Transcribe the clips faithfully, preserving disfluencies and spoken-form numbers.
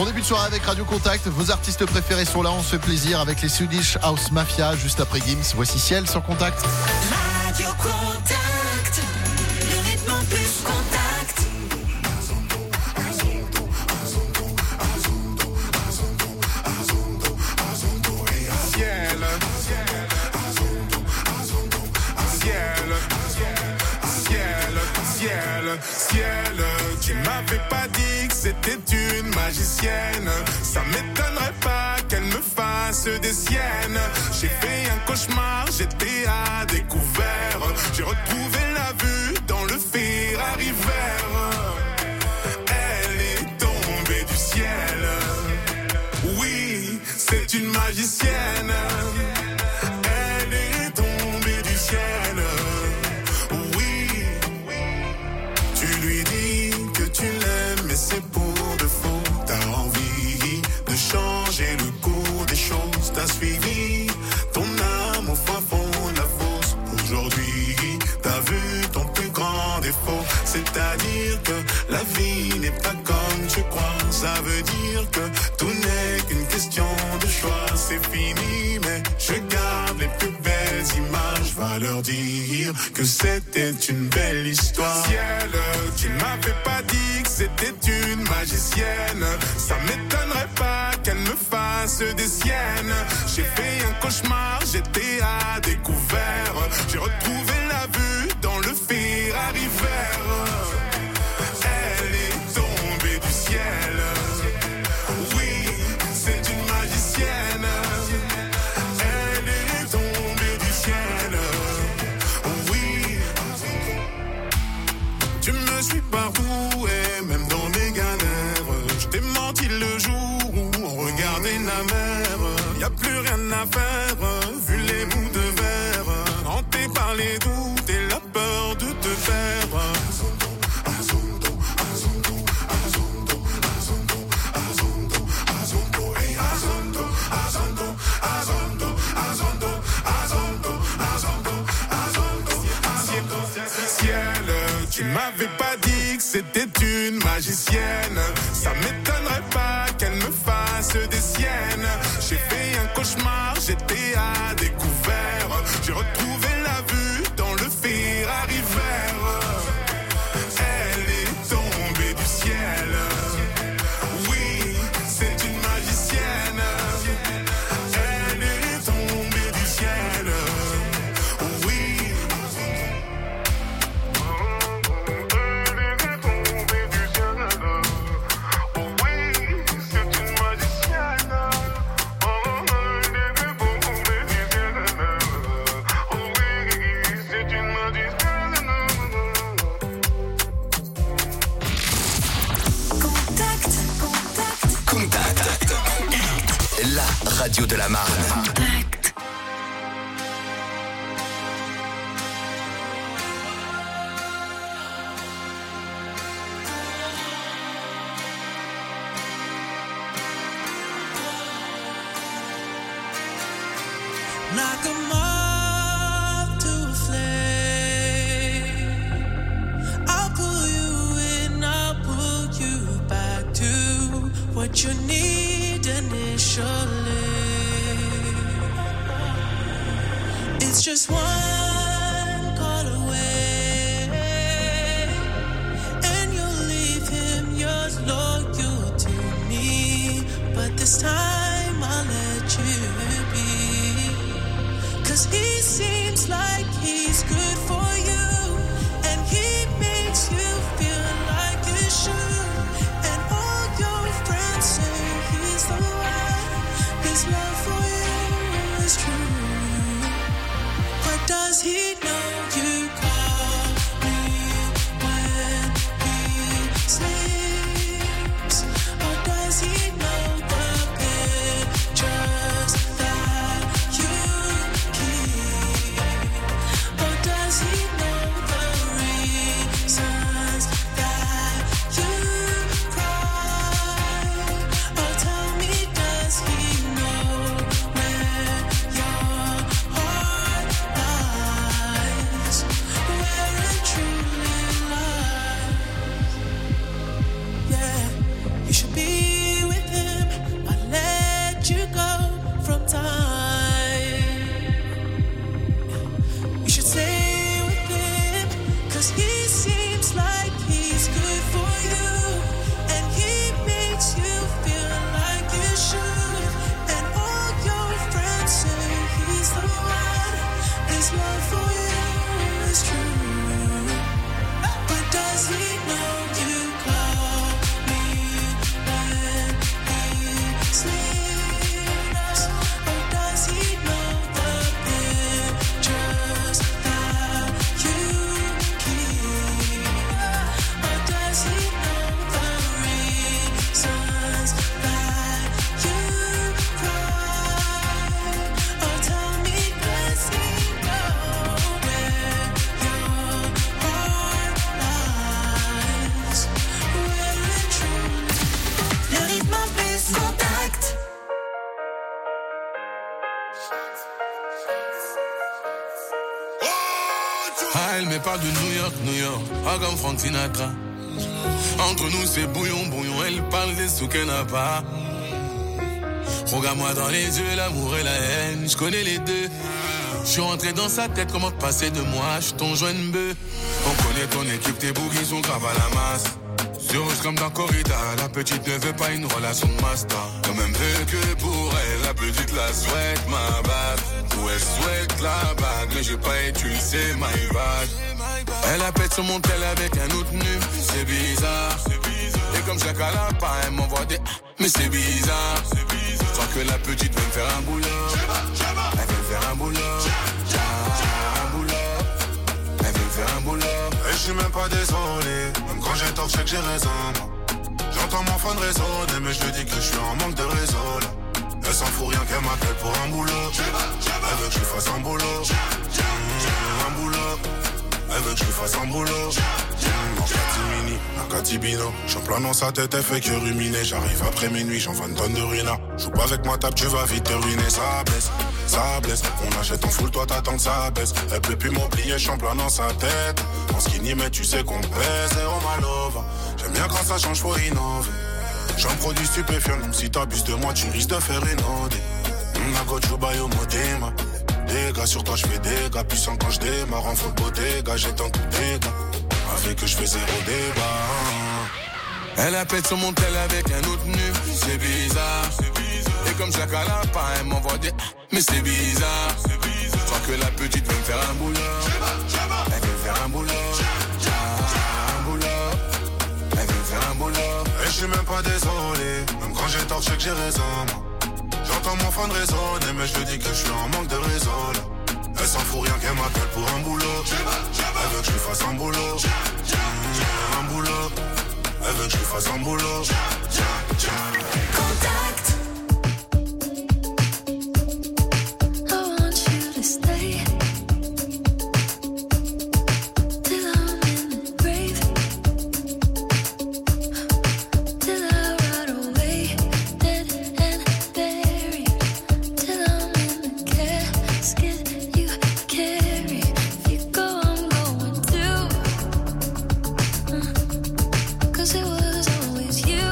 Bon début de soirée avec Radio Contact. Vos artistes préférés sont là. On se fait plaisir avec les Swedish House Mafia juste après Gims. Voici Ciel sur Contact. Radio Contact, le rythme en plus Contact. Ciel, ciel, ciel, ciel. Tu m'avais pas dit que c'était une magicienne. Ça m'étonnerait pas qu'elle me fasse des siennes. J'ai fait un cauchemar, j'étais à découvert. J'ai retrouvé la vue dans le Ferrari vert. Elle est tombée du ciel. Oui, c'est une magicienne. Elle est tombée du ciel. Oui, tu lui dis que tu l'aimes, mais c'est pour de faux. T'as envie de changer le cours des choses. T'as suivi ton âme au fin fond de la fosse. Aujourd'hui, t'as vu ton plus grand défaut. C'est-à-dire que la vie n'est pas comme tu crois. Ça veut dire que tout n'est qu'une question de choix. C'est fini, mais je garde les plus belles images. Va leur dire que c'était une belle histoire. Ciel, tu m'avais pas dit que c'était une magicienne. Ça m'étonnerait pas qu'elle me fasse des siennes. J'ai fait un cauchemar, j'étais à découvert. J'ai retrouvé la vue dans le Ferrari vert. Elle est tombée du ciel. Oui, c'est une magicienne. Elle est tombée du ciel. Oui, tu me suis partout et même dans mes galères. Je t'ai menti le jour où on regardait la mer. Y a plus rien à faire, vu les bouts de verre. Hanté par les doutes et la peur de te perdre. Ciel, tu m'avais pas dit que c'était une magicienne. Ça m'étonnerait pas qu'elle me fasse des siennes. J'ai fait un cauchemar, j'étais à découvert. J'ai retrouvé la vue dans le Ferrari vert. Elle est tombée du ciel. Oui, c'est une magicienne. Elle est tombée du ciel. Oui. La radio de la Marne. Contact. Like a moth to a flame, I'll pull you in, I'll pull you back to what you need initially. It's just one call away, and you'll leave him yours loyal to me. But this time I'll let you be, 'cause he seems like he's good for you, and he makes you feel like you should. And all your friends say he's the one. Cause he seems like he's good for you, and he makes you feel like you should. And all your friends say he's the one. His love for you is true. But does he know you call me when he sleeps? Or does he know the pictures that you keep? Or does he know the reasons that you cry? Or tell me, does he know where your heart lies? Where it truly Le rythme en plus contact. Ah, elle me parle de New York, New York, ah comme Frank Sinatra. Entre nous c'est bouillon, bouillon, elle parle des sous qu'elle n'a pas. Regarde-moi dans les yeux, l'amour et la haine, je connais les deux. Je suis rentré dans sa tête, comment passer de moi, je suis ton joint bœuf. On connaît ton équipe, tes boogies sont graves à la masse. Sur rouge comme dans Corrida, la petite ne veut pas une relation de master. Quand même peu que pour elle, la petite la souhaite ma bague. Ou elle souhaite la bague, mais j'ai pas utilisé my bad. Elle appelle sur mon tel avec un autre nu, c'est bizarre. Et comme je la cale pas, elle m'envoie des mais c'est bizarre. Je crois que la petite veut me faire un boulot. Elle veut me faire un boulot. Un boulot. Elle veut me faire un boulot. Et je suis même pas désolé, même quand j'ai tort, je sais que j'ai raison. J'entends mon phone résonner, mais je lui dis que je suis en manque de réseau là. Elle s'en fout rien qu'elle m'appelle pour un boulot. Elle veut que je lui fasse un boulot. Mmh, un boulot. Elle veut que je lui fasse un boulot. Mmh, dans Catimini, un Catibino. J'en plein dans sa tête, elle fait que ruminer. J'arrive après minuit, j'en vends une tonne de ruina. Joue pas avec ma table, tu vas vite te ruiner. Ça blesse, ça blesse. On achète en full, toi t'attends que ça baisse. Elle peut plus m'oublier, j'en plein dans sa tête. En skinny, mais tu sais qu'on pèse. Zéro malova. J'aime bien quand ça change, faut innover. J'en produis stupéfiant, même si t'abuses de moi, tu risques de faire une ode. Nagochubayo modema. Dégâts sur toi, j'fais des gars puissants quand j'démarre. En full bodega, j'étends tout dégâts. Avec que j'fais zéro débat. Elle appelle sur mon tel avec un autre nu, c'est bizarre. Et comme je la cale pas, elle m'envoie des mais c'est bizarre. Je crois que la petite veut me faire un boulot. Elle veut me faire un boulot. Un boulot. Elle veut me faire un boulot. Et je suis même pas désolé, même quand j'ai tort, je sais que j'ai raison. J'entends mon phone résonner, mais je lui dis que je suis en manque de réseau là. Elle s'en fout rien qu'elle m'appelle pour un boulot. Elle veut que je lui fasse un boulot. Mmh, un boulot. Elle veut que je lui fasse un boulot. Contact. I want you to stay till I'm in the grave, till I rot away, dead and buried, till I'm in the casket you carry. If you go, I'm going too. Uh, Cause it was always you.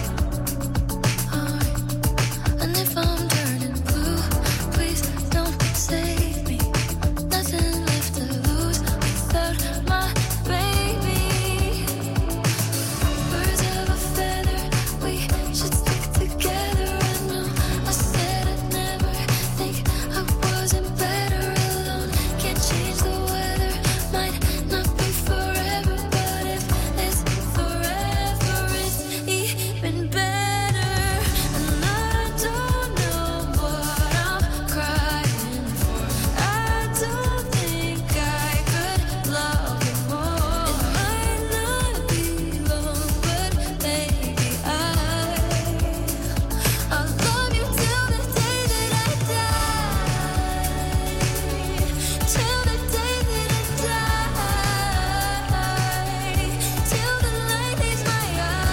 Uh, and if I'm turning blue, please don't save me. Nothing left to lose without my baby. Birds of a feather, we should stick together. I know I said I'd never think I wasn't better alone. Can't change the weather, might not be forever, but if it's forever, it's even better. And I don't know what I'm crying for. I don't think I could love you more. It might not be long, but maybe I I'll love you till the day that I die. Till the day that I die. Till the light leaves my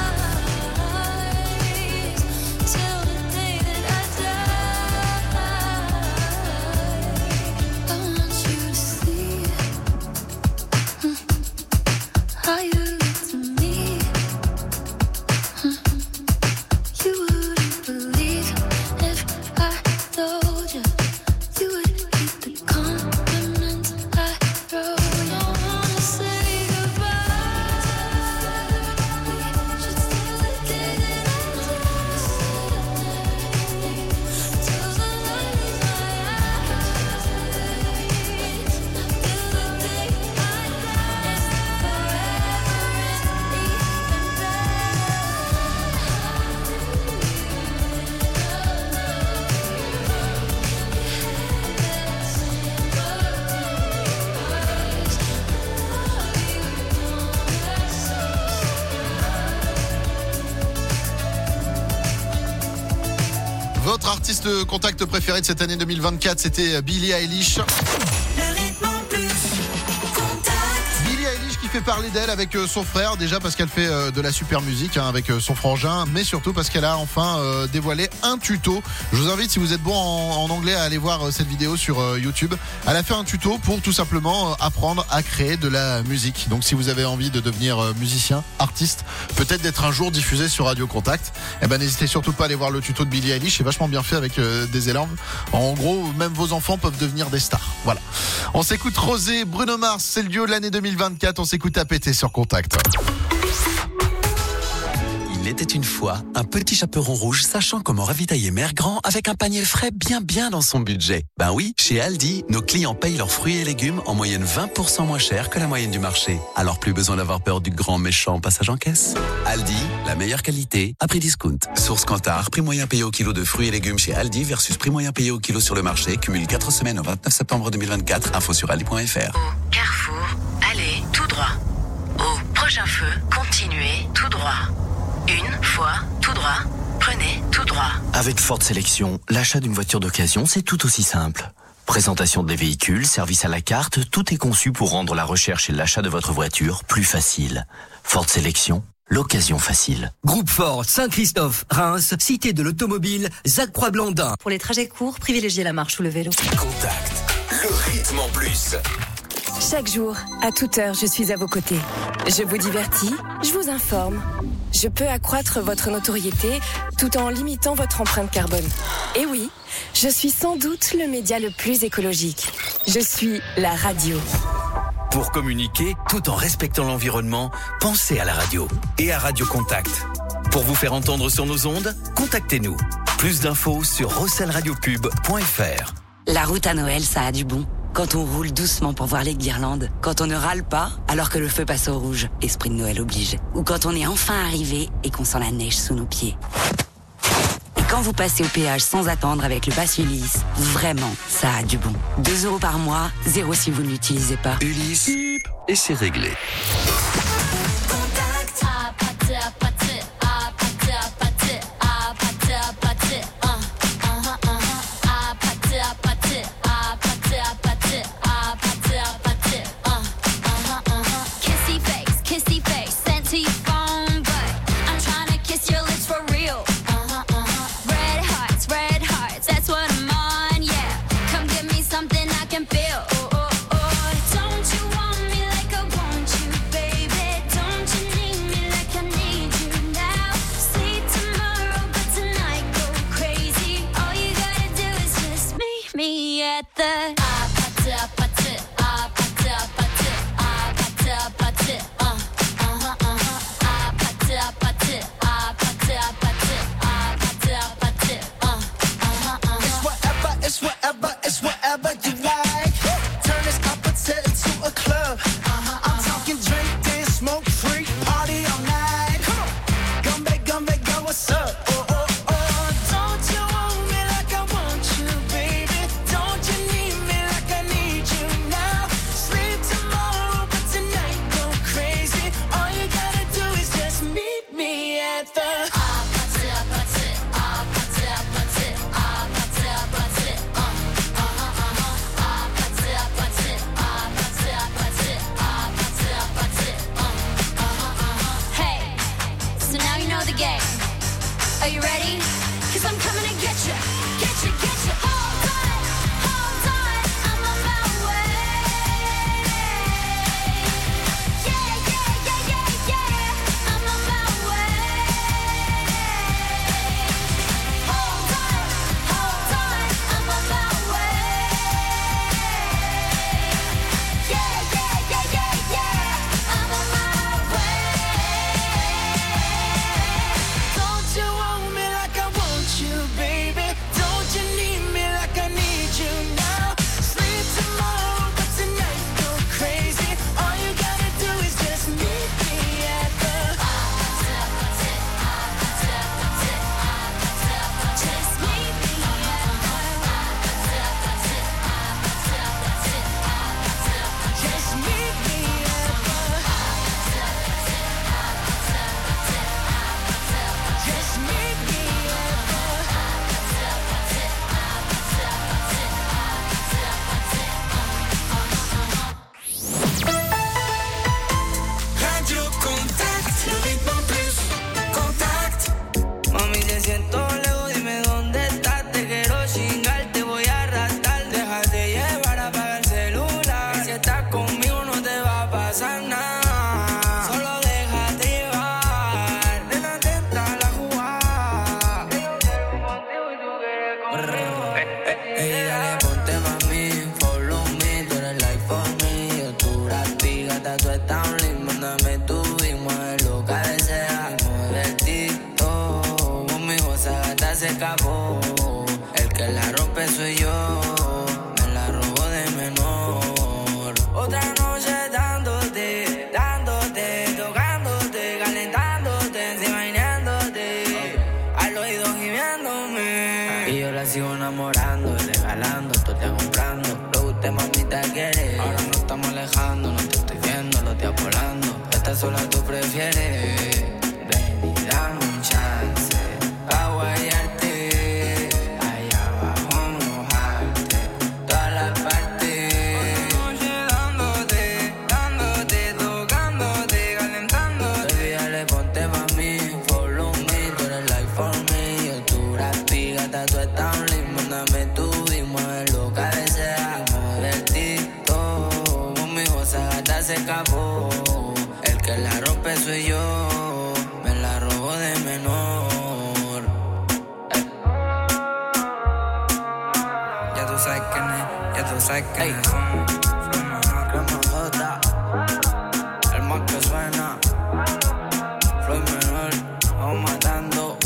eyes. Till the day that I die. I want you to see how you look to me. You wouldn't believe if I told you. You would keep the compliments I wrote. You wanna say l'artiste contact préféré de cette année deux mille vingt-quatre, c'était Billie Eilish. Le rythme en plus. Contact. Billie Eilish qui fait parler d'elle avec son frère, déjà parce qu'elle fait de la super musique hein, avec son frangin, mais surtout parce qu'elle a enfin euh, dévoilé un tuto. Je vous invite, si vous êtes bon en, en anglais, à aller voir cette vidéo sur euh, YouTube. Elle a fait un tuto pour tout simplement euh, apprendre à créer de la musique. Donc si vous avez envie de devenir euh, musicien, artiste, peut-être d'être un jour diffusé sur Radio Contact, eh ben n'hésitez surtout pas à aller voir le tuto de Billie Eilish, c'est vachement bien fait avec euh, des élèves. En gros, même vos enfants peuvent devenir des stars. Voilà. On s'écoute Rosé, Bruno Mars, c'est le duo de l'année deux mille vingt-quatre. On s'écoute à péter sur Contact. Il était une fois un petit chaperon rouge sachant comment ravitailler Mère Grand avec un panier frais bien bien dans son budget. Ben oui, chez Aldi, nos clients payent leurs fruits et légumes en moyenne vingt pour cent moins cher que la moyenne du marché. Alors plus besoin d'avoir peur du grand méchant passage en caisse. Aldi, la meilleure qualité à prix discount. Source Kantar, prix moyen payé au kilo de fruits et légumes chez Aldi versus prix moyen payé au kilo sur le marché. Cumule quatre semaines au vingt-neuf septembre deux mille vingt-quatre. Info sur aldi point f r. Au Carrefour, allez tout droit. Au prochain feu, continuez tout droit. Une fois, tout droit, prenez tout droit. Avec Ford Sélection, l'achat d'une voiture d'occasion, c'est tout aussi simple. Présentation des véhicules, service à la carte, tout est conçu pour rendre la recherche et l'achat de votre voiture plus facile. Ford Sélection, l'occasion facile. Groupe Ford, Saint-Christophe, Reims, Cité de l'Automobile, Zac Croix-Blandin. Pour les trajets courts, privilégiez la marche ou le vélo. Contact, le rythme en plus. Chaque jour, à toute heure, je suis à vos côtés. Je vous divertis, je vous informe. Je peux accroître votre notoriété tout en limitant votre empreinte carbone. Et oui, je suis sans doute le média le plus écologique. Je suis la radio. Pour communiquer, tout en respectant l'environnement, pensez à la radio et à Radio Contact. Pour vous faire entendre sur nos ondes, contactez-nous. Plus d'infos sur rossel radio pub point f r. La route à Noël, ça a du bon. Quand on roule doucement pour voir les guirlandes, quand on ne râle pas alors que le feu passe au rouge, esprit de Noël oblige, ou quand on est enfin arrivé et qu'on sent la neige sous nos pieds. Et quand vous passez au péage sans attendre avec le pass Ulysse, vraiment, ça a du bon. deux euros par mois, zéro si vous ne l'utilisez pas. Ulysse, et c'est réglé. Don't you want me like I tú estás un lindo, mándame tu y mueve lo que deseas. Mueve ti, oh, mi cosa gata se escapó. El que la rompe soy yo, me la robo de menor. Otra noche dándote, dándote, tocándote, calentándote, encima bañándote, al oído gimiéndome. Y yo la sigo enamorando, regalando, tú te comprando. Lo que usted mamita quiere, ahora no estamos alejando, no te estoy viendo, lo estoy volando. Esta sola tú prefieres, ven y dame un chance, pa' guayarte, allá abajo mojarte, toda la parte. Otra noche dándote, dándote, tocándote, calentándote. Baby, dale, ponte pa' mí, follow me, tú eres like for me. Yo tu rapi, gata, tú estás un lindo, mándame tu y mueve lo que deseas. Mueve ti, todo, mi cosa gata se escapó. El que la rompe soy yo, me la robo de menor. Eh. Ya tú sabes quién es, ya tú sabes quién es. Flow menor, crema jota, el más que suena. Flow menor, vamos matando.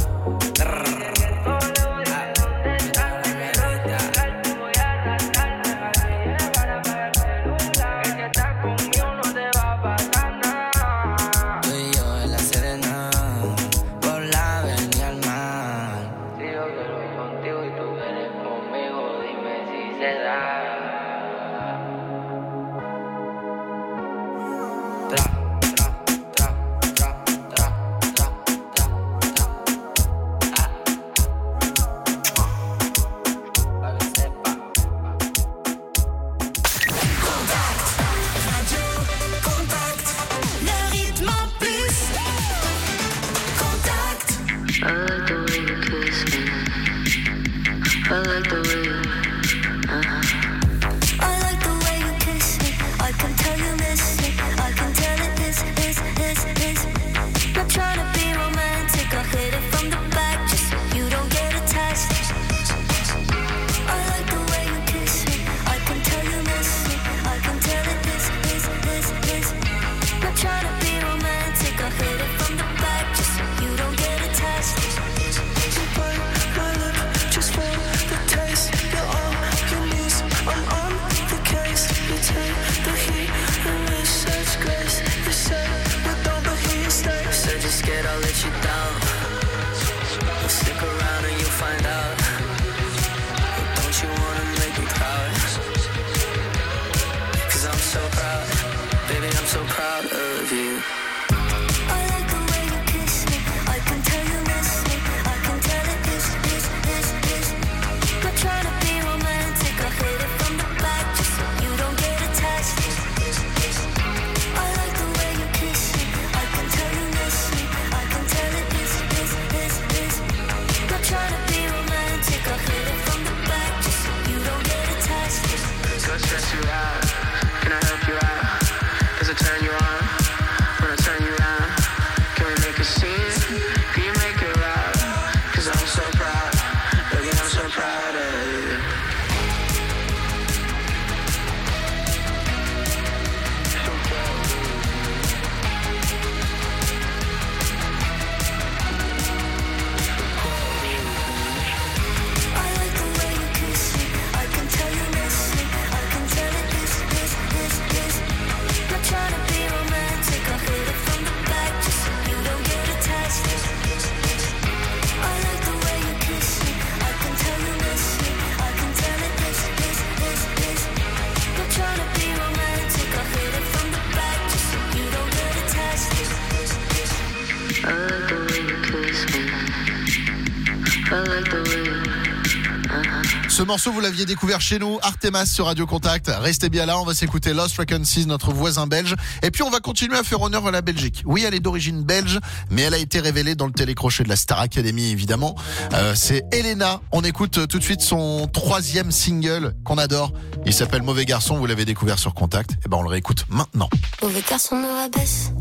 Ce morceau, vous l'aviez découvert chez nous, Artemas sur Radio Contact. Restez bien là, on va s'écouter Lost Frequencies, notre voisin belge. Et puis on va continuer à faire honneur à la Belgique. Oui, elle est d'origine belge, mais elle a été révélée dans le télécrochet de la Star Academy, évidemment. Euh, c'est Elena. On écoute tout de suite son troisième single qu'on adore. Il s'appelle Mauvais Garçon, vous l'avez découvert sur Contact. Et ben on le réécoute maintenant. Mauvais garçon me rabaisse,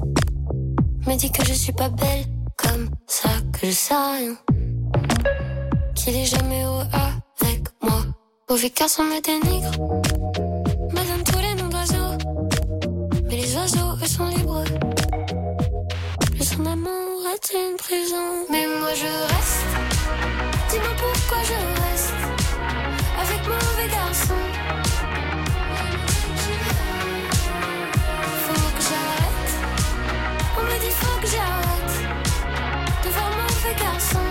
me dit que je suis pas belle, comme ça que je sais rien, qu'il est jamais heureux avec moi. Mauvais garçon me dénigre, me donne tous les noms d'oiseaux, mais les oiseaux eux sont sont libres. Plus son amour est une prison. Mais moi je reste. Dis-moi pourquoi je reste avec mauvais garçon. Faut que j'arrête. On me dit faut que j'arrête de voir mauvais garçon.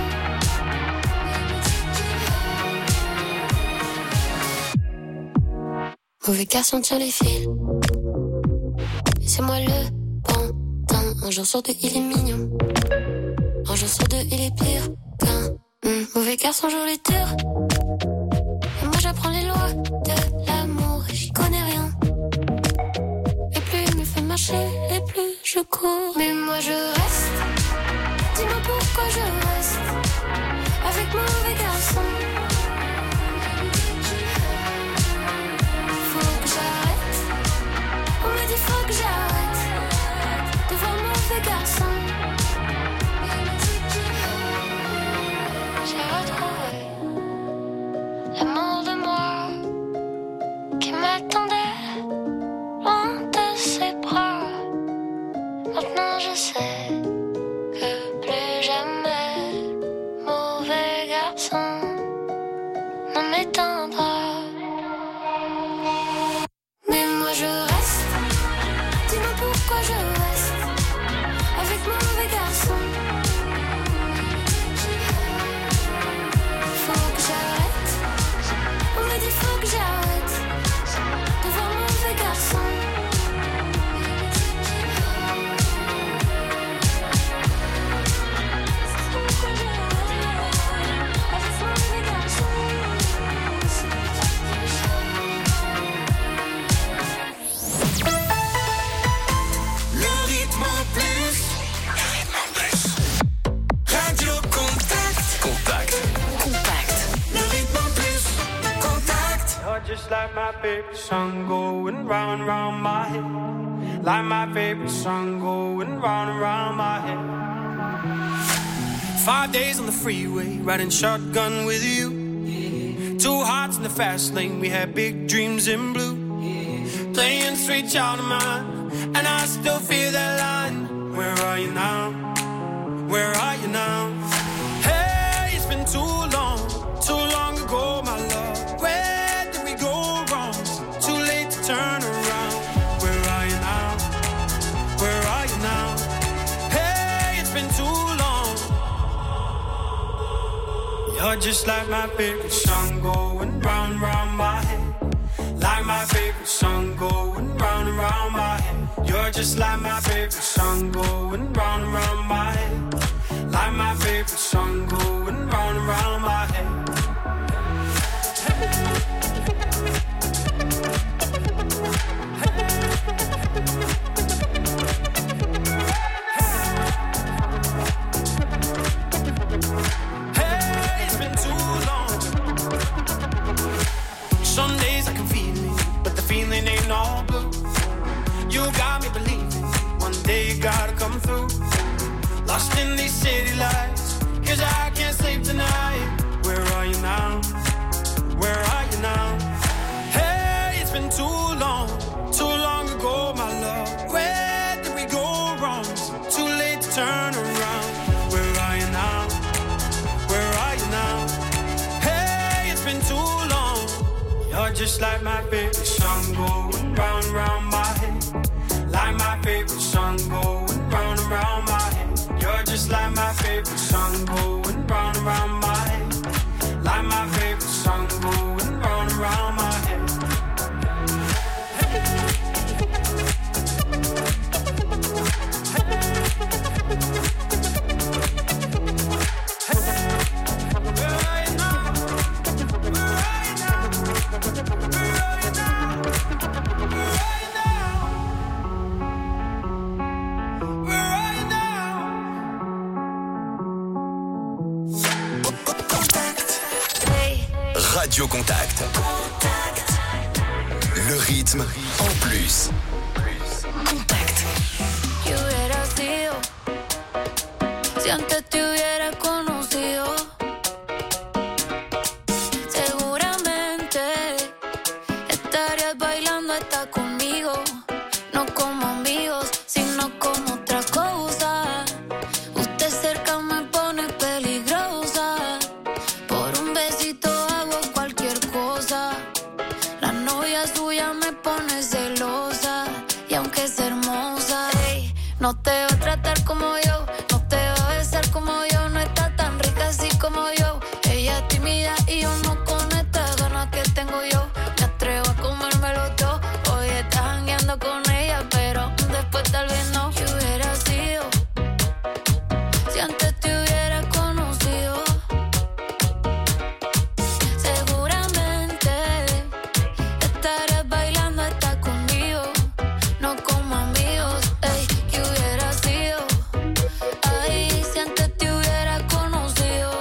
Mauvais garçon tient les fils. Et c'est moi le pantin. Un jour sur deux il est mignon. Un jour sur deux il est pire qu'un mmh. Mauvais garçon joue les durs. Et moi j'apprends les lois de l'amour. Et j'y connais rien. Et plus il me fait marcher, et plus je cours. Mais moi je reste. Dis-moi pourquoi je reste avec mauvais garçon. On me dit faut que j'arrête de voir mauvais garçon. J'ai retrouvé l'amour de moi qui m'attendait loin de ses bras. Maintenant je sais que plus jamais mauvais garçon ne m'éteindra. Mais moi je reste. Dis-moi pourquoi je reste avec mauvais garçon. Faut que j'arrête. On me dit faut que j'arrête de voir mauvais garçon. Just like my favorite song going round and round my head. Like my favorite song going round and round my head. Five days on the freeway, riding shotgun with you. Yeah. Two hearts in the fast lane, we had big dreams in blue. Yeah. Playing sweet child of mine, and I still feel that line. Where are you now? Where are you now? Hey, it's been too long, too long ago, my love. Where turn around. Where are you now? Where are you now? Hey, it's been too long. You're just like my favorite song going round, round my head. Like my favorite song going round and round my head. You're just like my favorite song going round and round my head. Like my favorite song going round and round my head. Some days I can feel it, but the feeling ain't all blue. You got me believing, one day you gotta come through. Lost in these city lights, cause I can't sleep tonight. Where are you now? Where are you now? Hey, it's been too long, too long ago, my love. Where did we go wrong? Too late to turn around. Where are you now? Where are you now? Hey, it's been too long. You're just like my favorite song going round and round my head. Like my favorite song going round and round my head. You're just like my favorite song going round and round my head. Like my favorite song going round and round my head. Radio Contact. Le rythme en plus. Contact. ¿Qué hubiera sido si antes te hubiera conocido? Seguramente estarías bailando hasta conmigo, no como amigos, sin No te va a tratar como yo, no te va a besar como yo, no está tan rica así como yo. Ella es tímida y yo no con estas ganas que tengo yo. Me atrevo a comérmelo todo. Hoy estás jangueando con ella, pero después tal vez no. ¿Qué hubiera sido si antes te hubiera conocido? Seguramente estarías bailando hasta conmigo, no como amigos. Ey, ¿qué hubiera sido? Ay, si antes te hubiera conocido.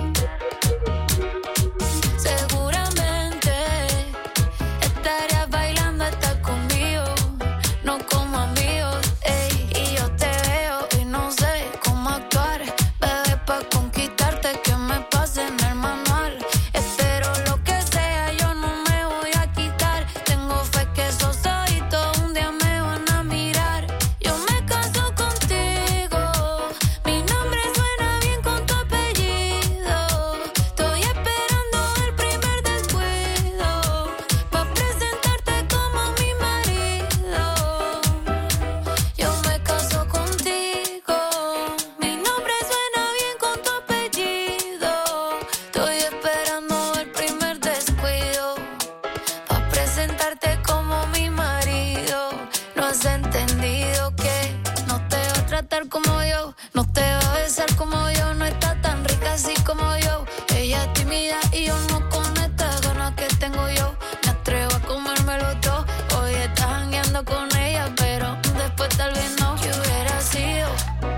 Seguramente estarías bailando hasta conmigo, no como amigos. Ey, y yo te veo y no sé cómo actuar, bebé, pa' conquistarte que me pase en el manual. Espero lo que sea, yo no me voy a quitar. Tengo fe que esos ojitos un día me van a mirar. Yo me caso contigo, mi nombre suena bien con tu apellido. Estoy esperando el primer descuido pa' presentarte como mi marido. Yo me caso contigo, mi nombre suena bien con tu apellido. Estoy esperando el primer descuido pa' presentarte como mi marido. No has entendido que no te va a tratar como yo, no te va a besar como yo, no está tan rica así como yo. Ella es tímida y yo no con estas ganas que tengo yo. Me atrevo a comérmelo todo. Hoy estás jangueando con ella, pero después tal vez no. ¿Qué hubiera sido?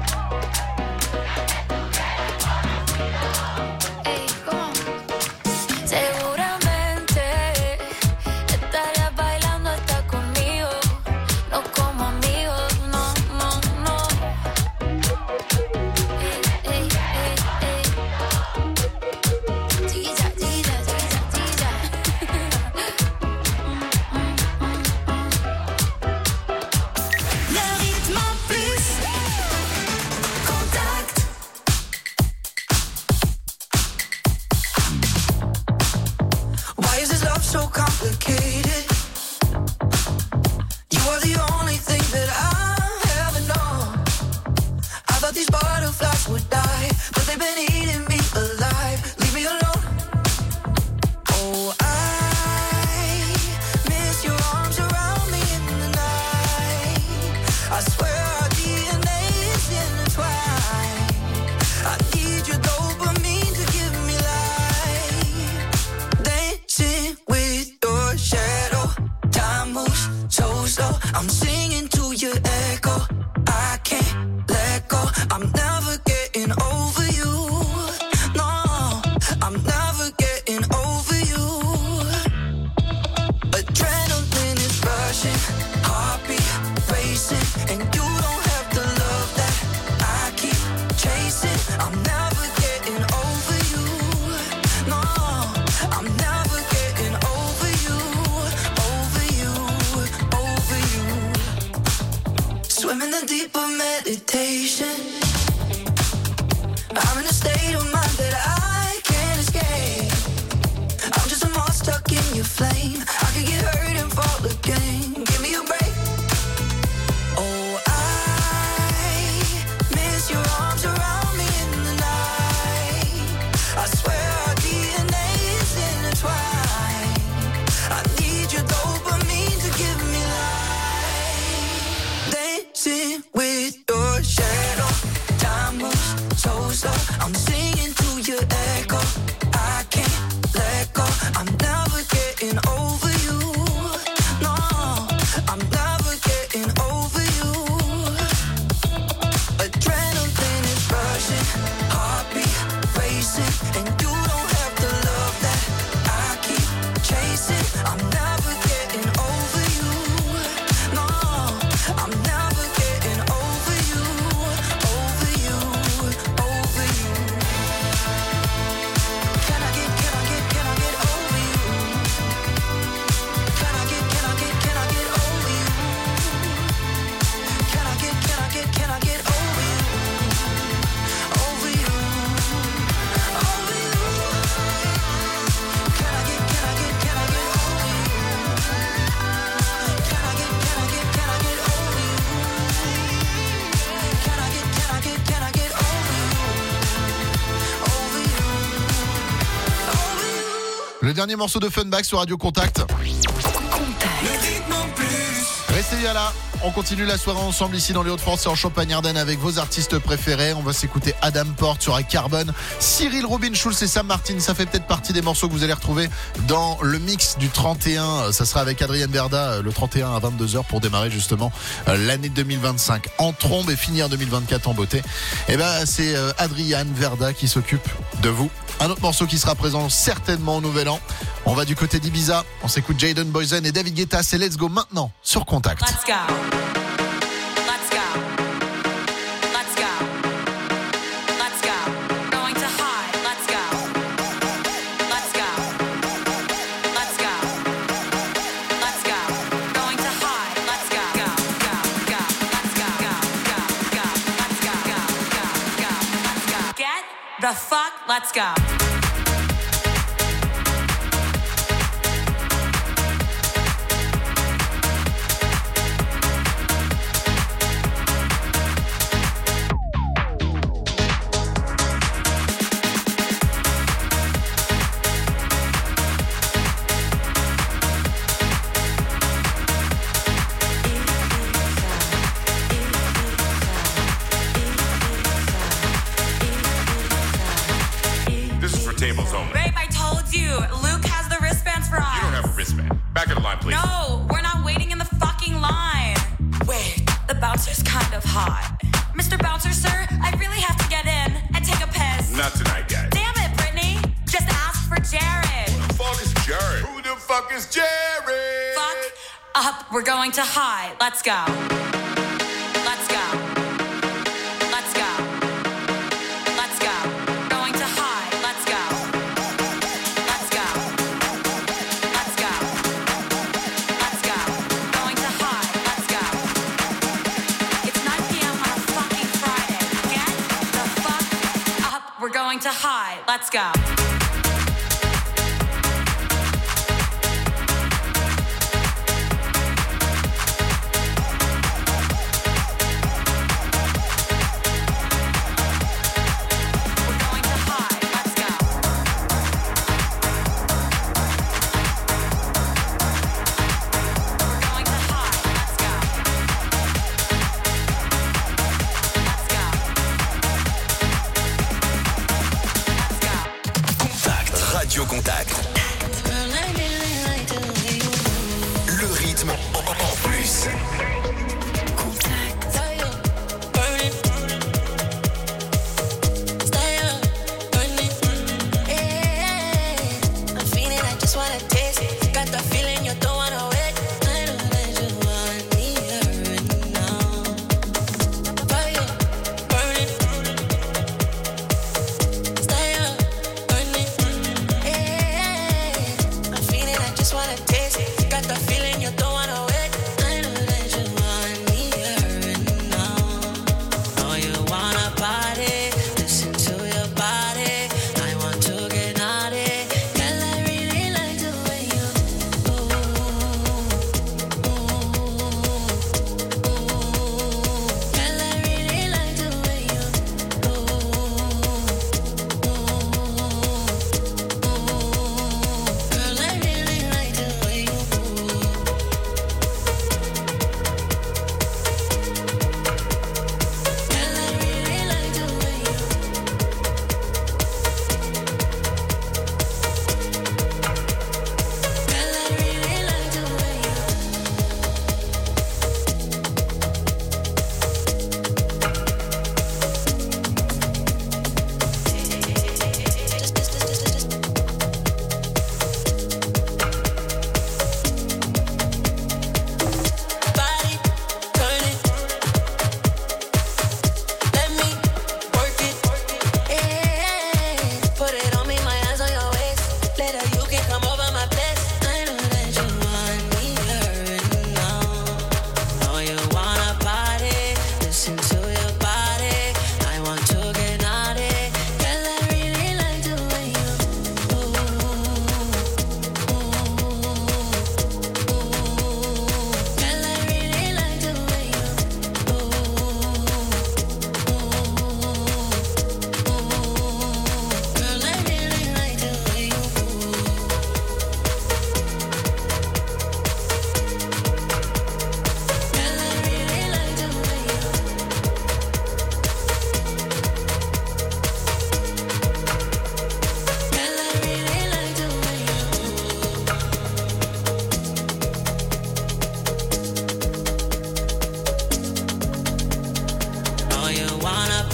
Ey, ¿cómo? Seguramente estarías bailando hasta conmigo, no como amigos, no, no, no. Ey, ey, ey, ey. Chiquilla, chiquilla, chiquilla, chiquilla. Le rythme en plus. Contact. Why is this love so complicated? You are the only thing that I ever known. I thought these butterflies would die, but they've been eating me alive. Leave me alone. Oh, I miss your arms around me in the night. I swear our D N A is intertwined. I need your dopamine to give me life. Dancing with your shadow. Time moves so slow. I'm singing to your echo. I can't let go. I'm never getting over you. No, I'm never getting over you. Adrenaline is rushing, heartbeat racing, and you don't have the love that I keep chasing. I'm never getting over you. No, I'm never getting over you, over you, over you. Swimming in deeper meditation. I'm in a state of mind that I can't escape. I'm just a moth stuck in your flame. I could get hurt and fall again. Give me a break. Oh, I miss your arms around me in the night. I swear our D N A is intertwined. I need your dopamine to give me life. Dancing with your shadow. Time moves so slow. I'm singing to your echo. I can't let go. I'm never getting over you. No, I'm never getting over you. Adrenaline is rushing, heartbeat racing, and you don't have the love that I keep chasing. I'm never getting over you. No, I'm never getting over you, over you, over you. Can I get, can I get, can I get over you? Can I get, can I get, can I get over you? Can I get, can I get, can I get over you? Over you, over you. Can I get, can I get, can I get over you? Can I get, can I get, can I get over you? dernier morceau de Funback sur Radio Contact. Restez bien là. On continue la soirée ensemble ici dans les Hauts-de-France et en Champagne-Ardenne avec vos artistes préférés. On va s'écouter Adam Porte sur Carbone, Cyril Robin Schulz et Sam Martin. Ça fait peut-être partie des morceaux que vous allez retrouver dans le mix du trente et un. Ça sera avec Adrienne Verda le trente et un à vingt-deux heures pour démarrer justement l'année deux mille vingt-cinq en trombe et finir deux mille vingt-quatre en beauté. Et ben c'est Adrienne Verda qui s'occupe de vous. Un autre morceau qui sera présent certainement au Nouvel An. On va du côté d'Ibiza. On s'écoute Jaden Boysen et David Guetta. C'est Let's Go maintenant sur Contact. Let's go. Let's go. Let's go. Let's go. Going to high. Let's go. Let's go. Let's go. Let's go. Going to high. Let's go. Go, go, go. Let's go. Go, go, go. Let's go. Go, go, go. Let's go. Get the fuck. Let's go. Babe, I told you. Luke has the wristbands for us. You don't have a wristband. Back of the line, please. No, we're not waiting in the fucking line. Wait, the bouncer's kind of hot. Mister Bouncer, sir, I really have to get in and take a piss. Not tonight, guys. Damn it, Brittany. Just ask for Jared. Who the fuck is Jared? Who the fuck is Jared? Fuck up. We're going to high. Let's go. Let's go. Let's go. Let's go. Going to high. Let's go. Let's go. Let's go. Let's go. Going to high. Let's go. It's nine p.m. on a fucking Friday. Get the fuck up. We're going to high. Let's go.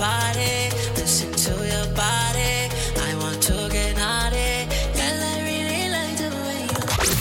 party. Listen to your body. I want to get naughty. Girl, I really like the way you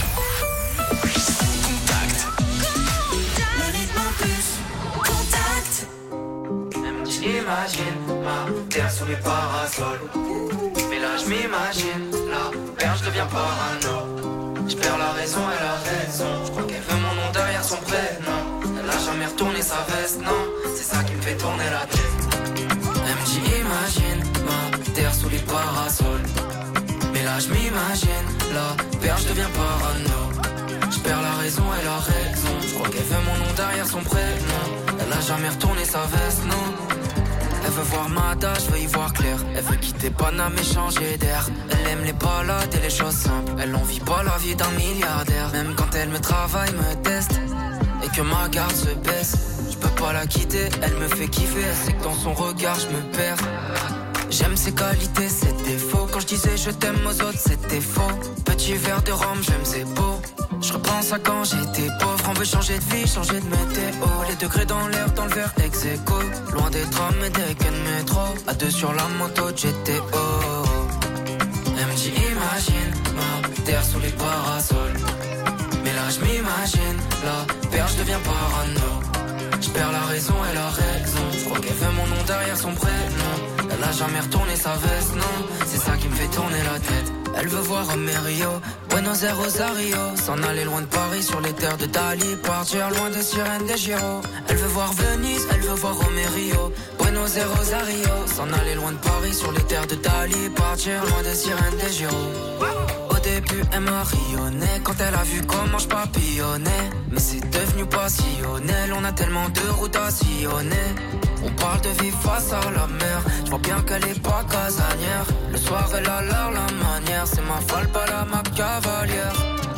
Contact. Le rythme plus. Contact. Imagine ma terre sous les parasols. Mais là je m'imagine, la perche devient parano. Je perds la raison et la raison. Je crois qu'elle veut mon nom derrière son prénom. Elle a jamais retourné sa veste, non. C'est ça qui me fait tourner la tête. Elle me dit imagine ma terre sous les parasols. Mais là je m'imagine, la perche devient parano. Je perds la raison et la raison. Je crois qu'elle veut mon nom derrière son prénom. Elle a jamais retourné sa veste, non. Elle veut voir ma date, je veux y voir clair. Elle veut quitter Paname et changer d'air. Elle aime les balades et les choses simples. Elle en vit pas la vie d'un milliardaire. Même quand elle me travaille, me teste et que ma garde se baisse, je peux pas la quitter, elle me fait kiffer. Elle sait que dans son regard je me perds. J'aime ses qualités, ses défauts. Quand je disais je t'aime aux autres, c'était faux. Petit verre de rhum, j'aime ses beaux. Je repense à quand j'étais pauvre. On veut changer de vie, changer de météo. Les degrés dans l'air, dans le verre ex aequo. Loin des trams et des cannes métro. À deux sur la moto G T O. Elle me dit imagine ma terre sous les parasols. Mais là je m'imagine, la perche devient parano. Je perds la raison et la raison. Je crois qu'elle veut mon nom derrière son prénom. Elle a jamais retourné sa veste, non. C'est ça qui me fait tourner la tête. Elle veut voir Romerio, Buenos Aires, Rosario. S'en aller loin de Paris sur les terres de Dali. Partir loin des sirènes des Giro. Elle veut voir Venise, elle veut voir Romerio, Buenos Aires, Rosario. S'en aller loin de Paris sur les terres de Dali. Partir loin des sirènes des Giro. Au début elle m'a rayonné quand elle a vu comment je papillonnais. Mais c'est devenu passionnel, on a tellement de routes à sillonner. On parle de vie face à la mer. Je vois bien qu'elle est pas casanière. Le soir elle a l'air la manière. C'est ma folle, pas la ma cavalière.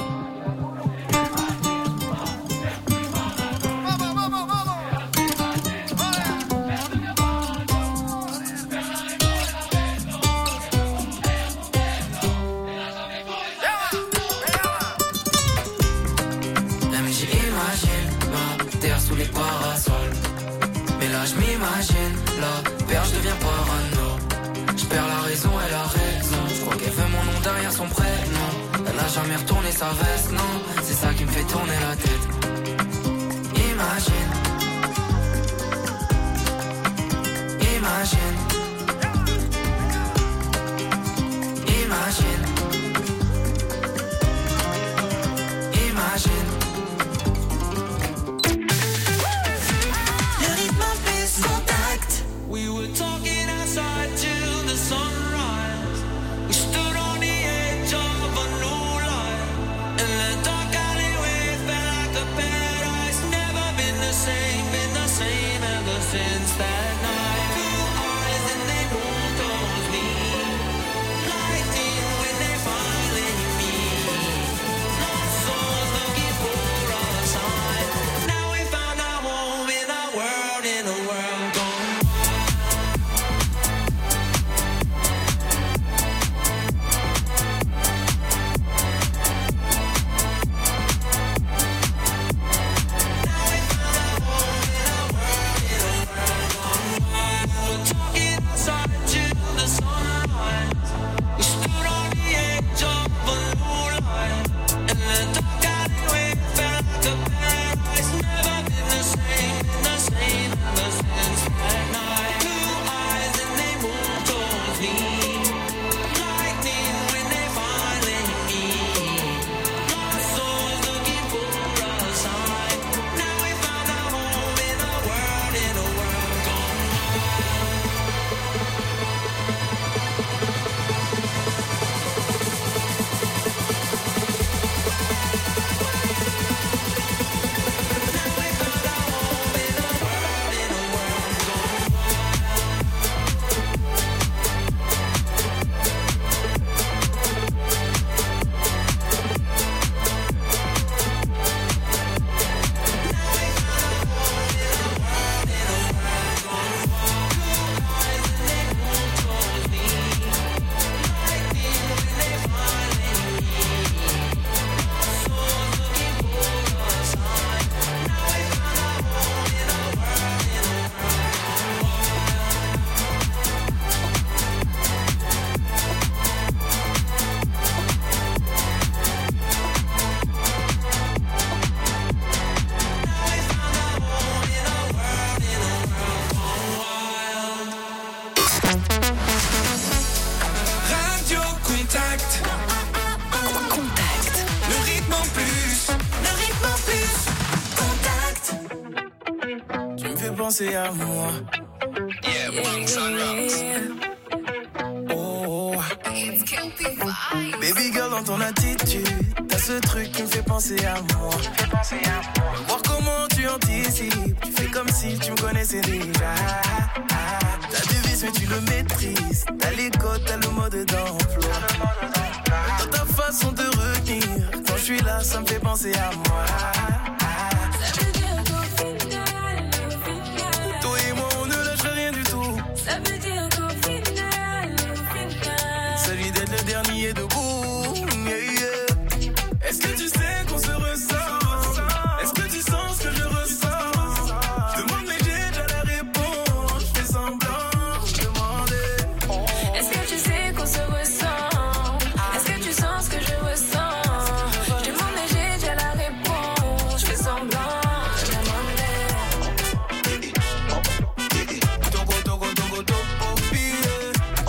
Elle me dit imagine ma terre sous les parasols. Mais là je m'imagine, la perche devient parano. Je perds la raison et la raison. Je crois qu'elle veut mon nom derrière son prénom. Elle a jamais retourné sa veste, non. C'est ça qui me fait tourner la tête. Imagine. Imagine. Imagine. Imagine. Le rythme plus. Contact. We were talking outside till the sunrise. We stood on the edge of a new life. In the dark alleyway, felt like a paradise. Never been the same, been the same ever since that night. Two eyes and they won't close me. Lightning when they finally meet. Lost souls looking for a sign. Now we found our home in a world, in a world gone. Talking outside till the sunrise. We stood on the edge of a new life. And the dark alleyway felt like a paradise. Never been the same, been the same ever penser à moi. Oh. Baby girl, dans ton attitude, t'as ce truc qui me fait penser à moi. Voir comment tu anticipes, tu fais comme si tu me connaissais déjà. T'as du vice mais tu le maîtrises, t'as les codes, t'as le mode d'emploi. Dans ta façon de retenir, quand je suis là, ça me fait penser à moi. Toi et moi, on ne lâche rien du tout. Ça veut dire qu'au final, au final, s'agit d'être le dernier debout. Yeah, yeah. Est-ce que tu sais qu'on se ressent? Est-ce que tu sens ce que je ressens? Je demande mais j'ai déjà la réponse. Je fais semblant, je demandais. Est-ce que tu sais qu'on se ressent? Est-ce que tu sens ce que je ressens? Je demande mais j'ai déjà la réponse. Je fais semblant, je demandais. Togo, togo, togo, togo, pire.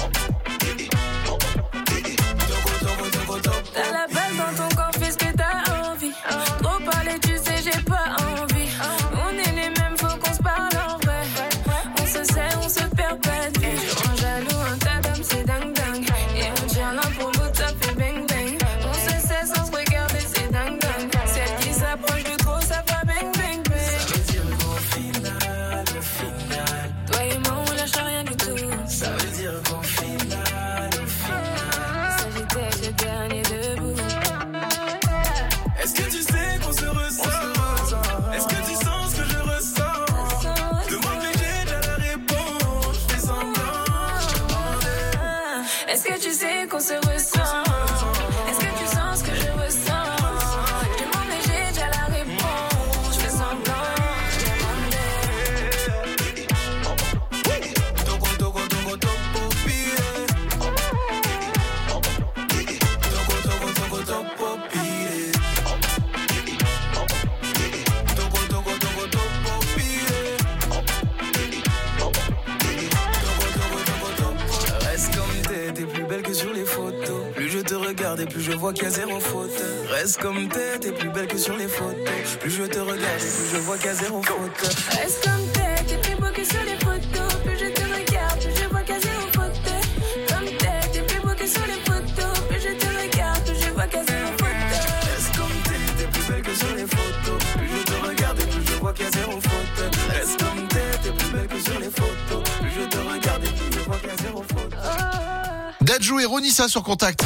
Togo, togo, togo, togo. T'as la balle dans ton corps, fais ce que t'as envie. Trop parler, tu sais, j'ai pas envie. On est les mêmes, faut qu'on se parle en vrai. On se sait, on se perd pas de vue. Tu rends jaloux, un tas d'hommes, c'est dingue dingue. Et on tient l'un pour l'autre, ça fait bang bang. On se sait sans se regarder, c'est dingue dingue. Celle qui s'approche de trop, ça va bang bang bang. Ça veut dire qu'au final, au final, Toi et moi, on lâche rien du tout. ça veut dire qu'au final, au final, Ça j'étais le dernier debout. est-ce que tu sais qu'on se ressent? Est-ce que tu sens ce que je ressens? Je demande mais j'ai déjà la réponse. Je fais semblant, je demandais. Est-ce que tu sais qu'on se ressent? Est-ce que tu sens ce que je ressens? Je demande mais j'ai déjà la réponse. Je fais semblant, je demandais. Togo, togo, togo, togo, pire. Togo, togo, togo, togo, pire. Togo, togo, togo, togo, pire. Togo, togo, togo, togo. Reste comme t'es, t'es plus belle que sur les photos. Plus je te regarde et plus je vois qu'il y a zéro faute. Reste comme t'es, t'es plus belle que sur les photos. Plus je te regarde et plus je vois qu'il y a zéro faute. Reste comme t'es, t'es plus beau que sur les photos. Plus je te regarde, plus je vois qu'à zéro faute. Comme t'es, t'es plus beau que sur les photos. Plus je te regarde, plus je vois qu'à zéro faute. Reste comme t'es, t'es plus belle que sur les photos. Plus je te regarde et plus je vois qu'il y a zéro faute. Reste comme t'es, t'es plus belle que sur les photos. Plus je te regarde et plus je vois qu'il y a zéro faute. Dadju et Ronissa sur Contact.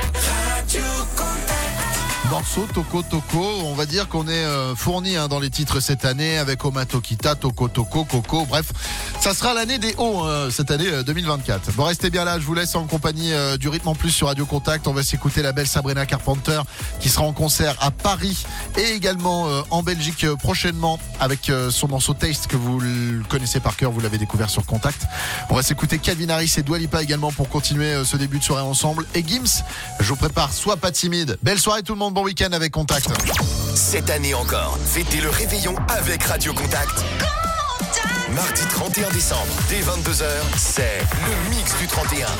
Morceau Toko Toko, on va dire qu'on est euh, fourni hein, dans les titres cette année avec Oma Tokita, Toko Toko, Coco, bref, ça sera l'année des hauts euh, cette année euh, deux mille vingt-quatre. Bon, restez bien là, je vous laisse en compagnie euh, du Rythme en Plus sur Radio Contact. On va s'écouter la belle Sabrina Carpenter qui sera en concert à Paris et également euh, en Belgique euh, prochainement avec euh, son morceau Taste que vous le connaissez par cœur, vous l'avez découvert sur Contact. On va s'écouter Calvin Harris et Dua Lipa également pour continuer euh, ce début de soirée ensemble. Et Gims, je vous prépare Sois pas timide. Belle soirée tout le monde, bon week-end avec Contact. Cette année encore, fêtez le réveillon avec Radio Contact. Mardi trente et un décembre, dès vingt-deux heures, c'est le mix du trente et un.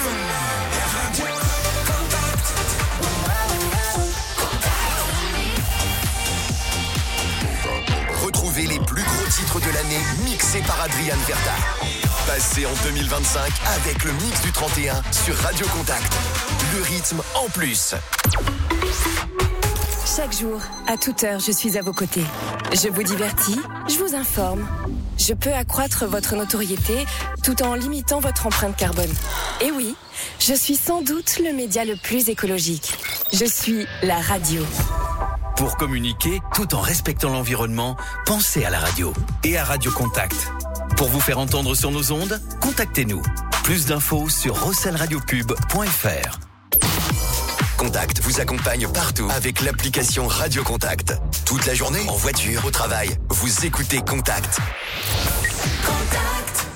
Retrouvez les plus gros titres de l'année mixés par Adrian Verta. Passez en deux mille vingt-cinq avec le mix du trente et un sur Radio Contact. Le rythme en plus. Chaque jour, à toute heure, je suis à vos côtés. Je vous divertis, je vous informe. Je peux accroître votre notoriété tout en limitant votre empreinte carbone. Et oui, je suis sans doute le média le plus écologique. Je suis la radio. Pour communiquer tout en respectant l'environnement, pensez à la radio et à Radio Contact. Pour vous faire entendre sur nos ondes, contactez-nous. Plus d'infos sur rossel radio pub point f r. Contact vous accompagne partout avec l'application Radio Contact. Toute la journée, en voiture, au travail, vous écoutez Contact. Contact.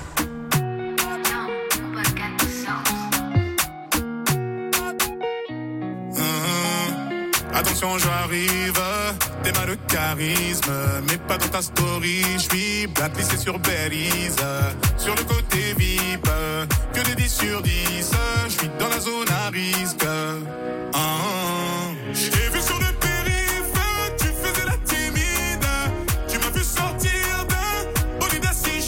Attention, j'arrive, t'es mal de charisme, mais pas dans ta story. J'suis blacklisté sur Berries, sur le côté V I P, que des dix sur dix. J'suis dans la zone à risque. Ah, j'ai vu sur le périph', tu faisais la timide. Tu m'as vu sortir d'un bolide à six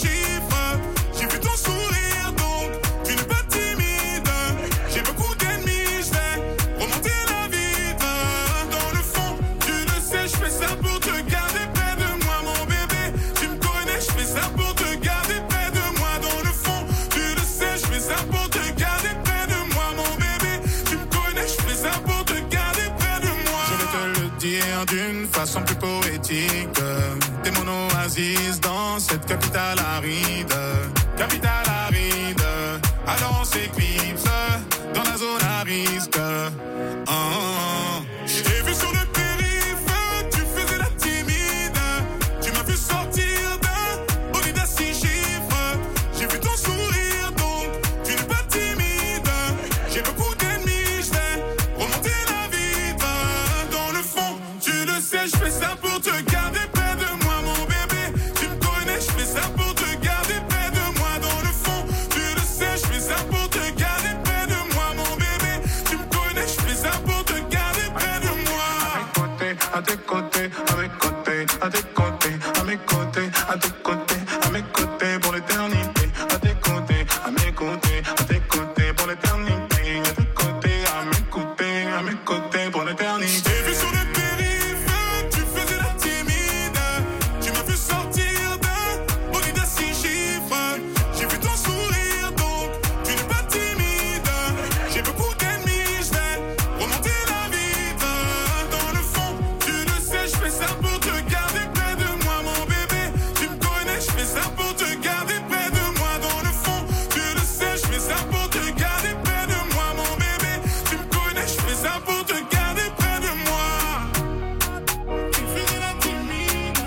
façon plus poétique. T'es mon oasis dans cette capitale aride. Capitale aride. Alors on s'éclipse dans la zone à risque. Oh, oh. Je t'ai vu sur le périph', tu faisais la timide. Tu m'as vu sortir d'un bolide à six chiffres. J'ai vu ton sourire donc tu n'es pas timide. J'ai beaucoup d'ennemis, je vais remonter la vitre. Dans le fond, tu le sais, je fais ça pour te garder près de moi, mon bébé. Tu me connais, je fais ça pour te garder près de moi. Dans le fond, tu le sais, je fais ça pour te garder près de moi, mon bébé. Tu me connais, je fais ça pour te garder près de moi. À tes côtés, à mes côtés, à tes côtés, à mes côtés, à tes côtés, à mes côtés pour l'éternité. À tes côtés, à mes côtés, à tes côtés pour l'éternité. À tes côtés, à mes côtés, à mes côtés pour l'éternité. J'ai vu sur le périph', tu faisais la timide. Tu m'as vu sortir d'un bolide à six chiffres. J'ai vu ton sourire donc tu n'es pas timide. J'ai beaucoup d'ennemis, je vais remonter la vitre. Dans le fond, tu le sais, je fais ça pour te garder près de moi, mon bébé. Tu me connais, je fais ça pour te garder près de moi. Dans le fond, tu le sais, je fais ça pour te garder près de moi, mon bébé. Tu me connais, je fais ça pour te garder près de moi. Tu faisais la timide.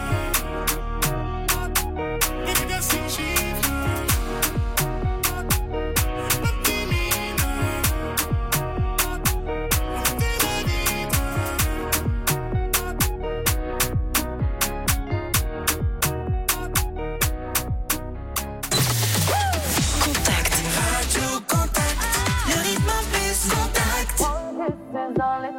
Bolide à six chiffres. La timide. Remonter la vitre. Contact. Radio Contact. Le rythme en plus. Contact.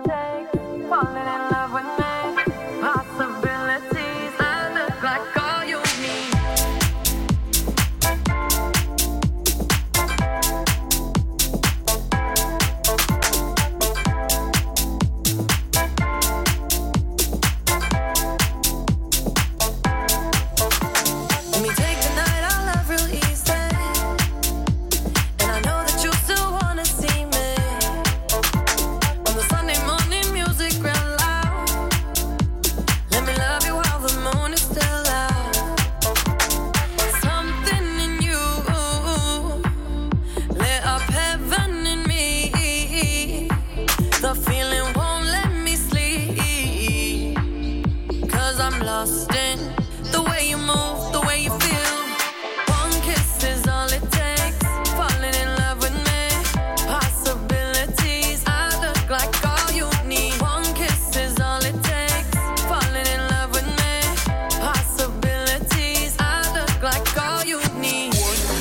Let me take the night I love real easy. And I know that you still wanna see me. On the Sunday morning music real loud. Let me love you while the moon is still out. Something in you lit up heaven in me. The feeling won't let me sleep. Cause I'm lost in the way you move, the way you feel. One kiss is all it takes. Falling in love with me. Possibilities, I look like all you need. One kiss is all it takes. Falling in love with me. Possibilities, I look like all you need.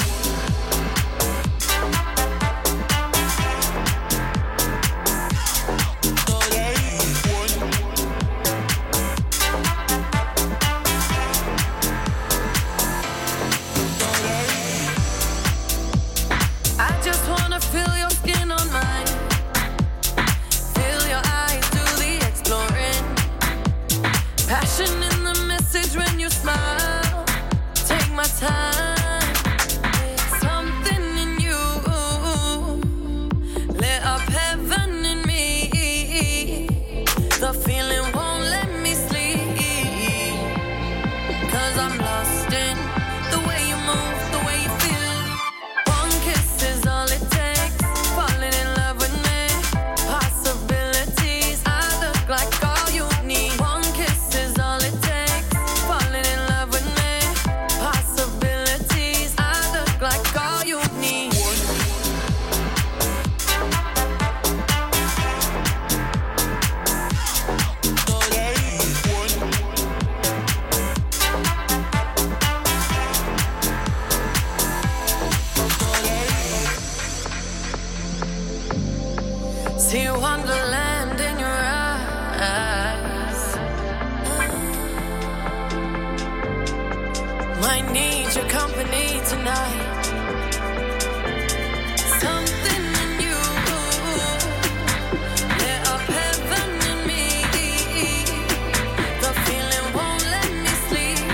I just wanna feel your skin on mine. Feel your eyes do the exploring. Passion in the message when you smile. Take my time. Something in you lit up heaven in me. The feeling won't let me sleep. Cause I'm lost in the way you move, the way you feel. One kiss is all it takes. Falling in love with me. Possibilities, I look like all you need. One kiss is all it takes. Falling in love with me. Possibilities, I look like all you need. See wonderland in your eyes. Might need your company tonight. Something in you lit up heaven in me. The feeling won't let me sleep.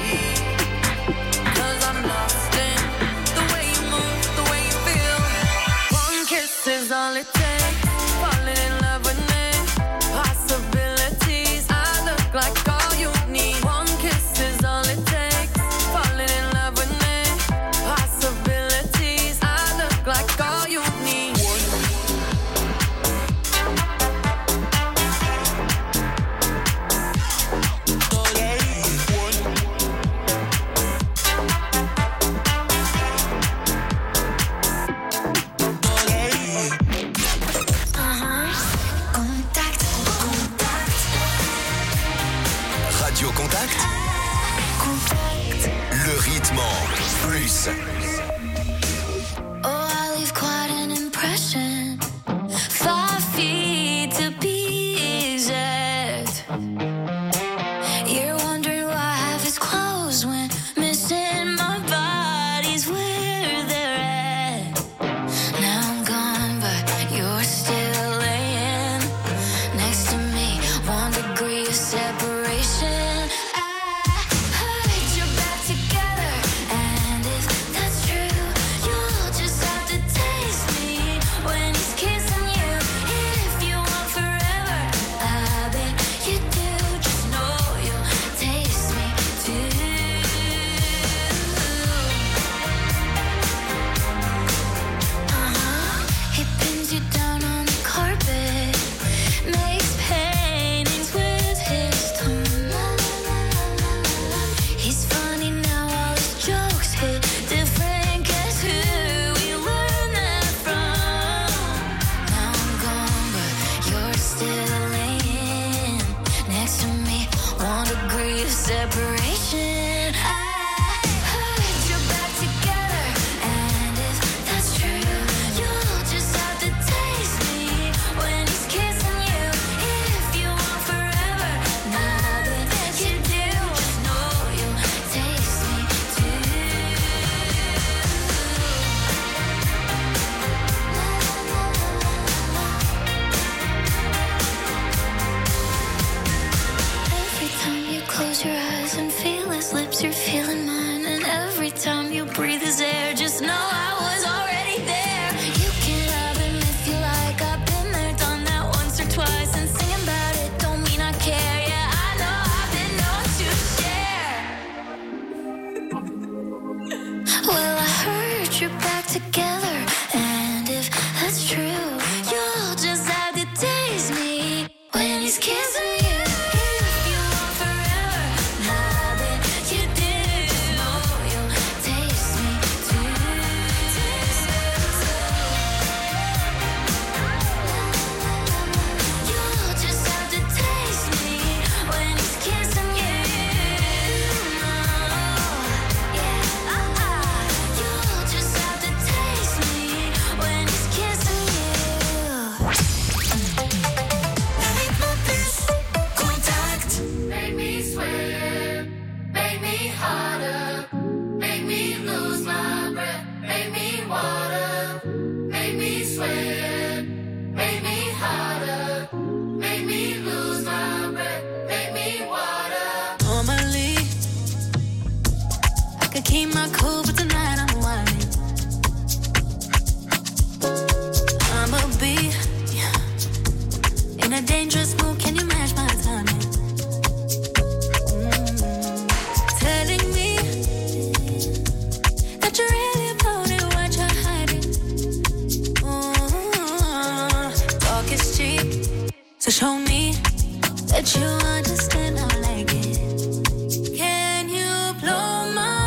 Cause I'm lost in the way you move, the way you feel. One kiss is all it takes. Falling in love with me. Possibilities, I look like Plus. Oh, I leave quite an impression. Five feet to be exact. You're wondering why I have his clothes when missing my body's where they're at. Now I'm gone, but you're still laying next to me. One degree of separation. Separation. I heard you're back together, and if that's true, you'll just have to taste me when he's kissing you. If you want forever, now that you do, just know you'll taste me too. Every time you close your eyes and feel his lips, you're feeling mine. And every time you breathe his air, just know I was already there. You can love him if you like. I've been there, done that once or twice. And singing about it don't mean I care. Yeah, I know I've been known to share. Well, I heard you're back together, and if that's true, you'll just have to taste me when he's kissing you. Keep my cool, but tonight I'm whining. I'ma be in a dangerous mood. Can you match my timing? Mm. Telling me that you're really about it, what you're hiding. Mm. Talk is cheap, so show me that you understand. I like it. Can you blow my